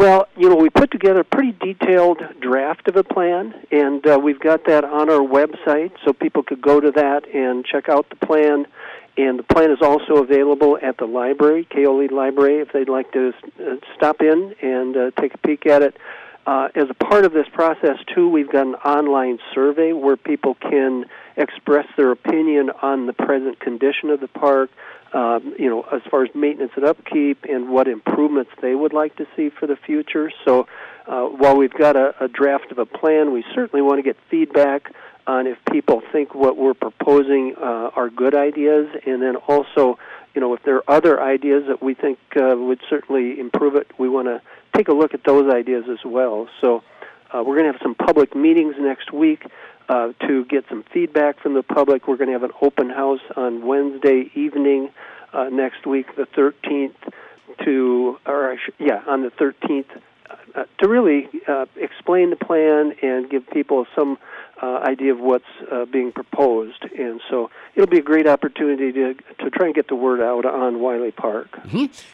Well, we put together a pretty detailed draft of a plan, and we've got that on our website, so people could go to that and check out the plan. And the plan is also available at the library, Keole Library, if they'd like to stop in and take a peek at it. As a part of this process, too, we've got an online survey where people can express their opinion on the present condition of the park, as far as maintenance and upkeep and what improvements they would like to see for the future. So while we've got a draft of a plan, we certainly want to get feedback on if people think what we're proposing are good ideas, and then also, if there are other ideas that we think would certainly improve it, we want to take a look at those ideas as well. So we're going to have some public meetings next week to get some feedback from the public. We're going to have an open house on Wednesday evening next week, the 13th, on the 13th, to really explain the plan and give people some idea of what's being proposed. And so it'll be a great opportunity to try and get the word out on Wiley Park. Mm-hmm.